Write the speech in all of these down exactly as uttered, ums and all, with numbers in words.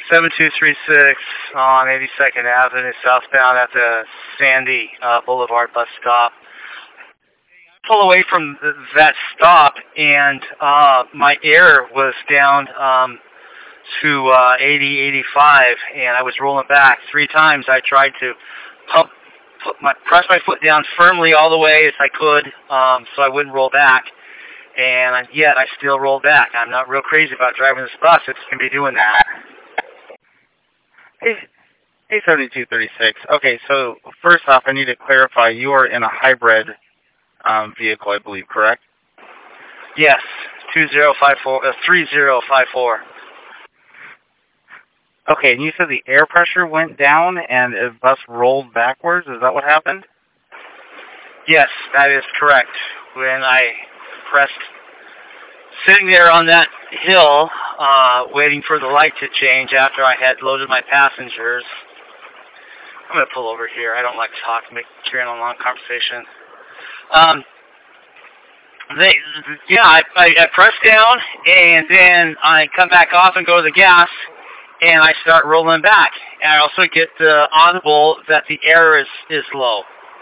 seven two three six on eighty-second Avenue, southbound at the Sandy uh, Boulevard bus stop. Pull away from th that stop, and uh, my air was down um, to uh, eighty, eighty-five, and I was rolling back. Three times I tried to pump, put my, press my foot down firmly all the way as I could, um, so I wouldn't roll back. And yet I still rolled back. I'm not real crazy about driving this bus. It's going to be doing that. Hey, hey, seventy-two thirty-six. Okay, so first off, I need to clarify. You are in a hybrid um, vehicle, I believe, correct? Yes, two zero five four, uh, three zero five four. Okay, and you said the air pressure went down and the bus rolled backwards. Is that what happened? Yes, that is correct. When I pressed, sitting there on that hill, uh, waiting for the light to change after I had loaded my passengers. I'm going to pull over here. I don't like to talk, make carrying on a long conversation. Um, they, yeah, I, I, I press down, and then I come back off and go to the gas, and I start rolling back. And I also get the audible that the air is, is low.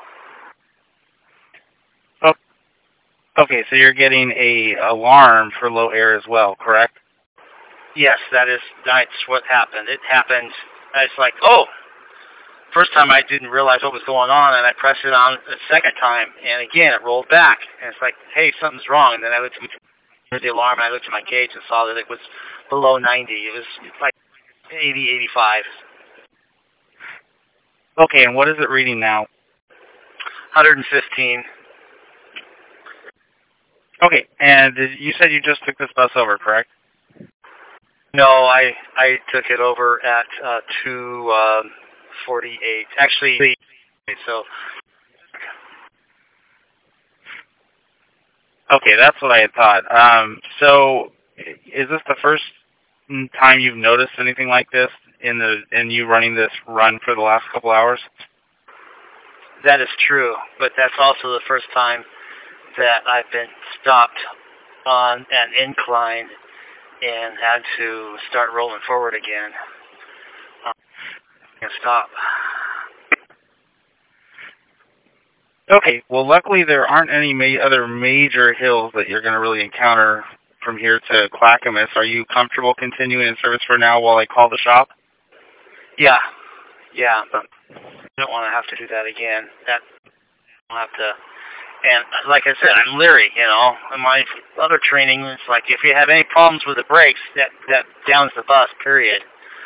Okay, so you're getting a alarm for low air as well, correct? Yes, that is that's what happened. It happened. It's like, oh, first time I didn't realize what was going on, and I pressed it on a second time, and again it rolled back, and it's like, hey, something's wrong. And then I looked at the alarm, and I looked at my gauge and saw that it was below ninety. It was like eighty, eighty-five. Okay, and what is it reading now? one hundred fifteen. Okay, and you said you just took this bus over, correct? No, I I took it over at uh, two forty-eight. Actually, so. Okay, that's what I had thought. Um, so, is this the first time you've noticed anything like this in the in you running this run for the last couple hours? That is true, but that's also the first time that I've been stopped on an incline and had to start rolling forward again. Um, and stop. Okay, well luckily there aren't any ma other major hills that you're going to really encounter from here to Clackamas. Are you comfortable continuing in service for now while I call the shop? Yeah, yeah, but I don't want to have to do that again. That I'll have to. And like I said, I'm leery, you know. In my other training, it's like if you have any problems with the brakes, that that downs the bus. Period.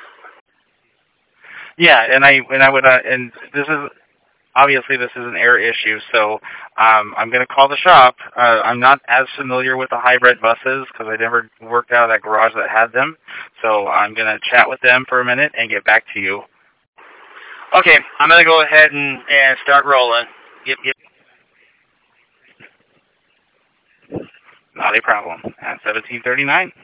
Yeah, and I and I would uh, and this is obviously this is an air issue, so um, I'm going to call the shop. Uh, I'm not as familiar with the hybrid buses because I never worked out of that garage that had them, so I'm going to chat with them for a minute and get back to you. Okay, I'm going to go ahead and and start rolling. Yep, yep. Not a problem. At seventeen thirty-nine.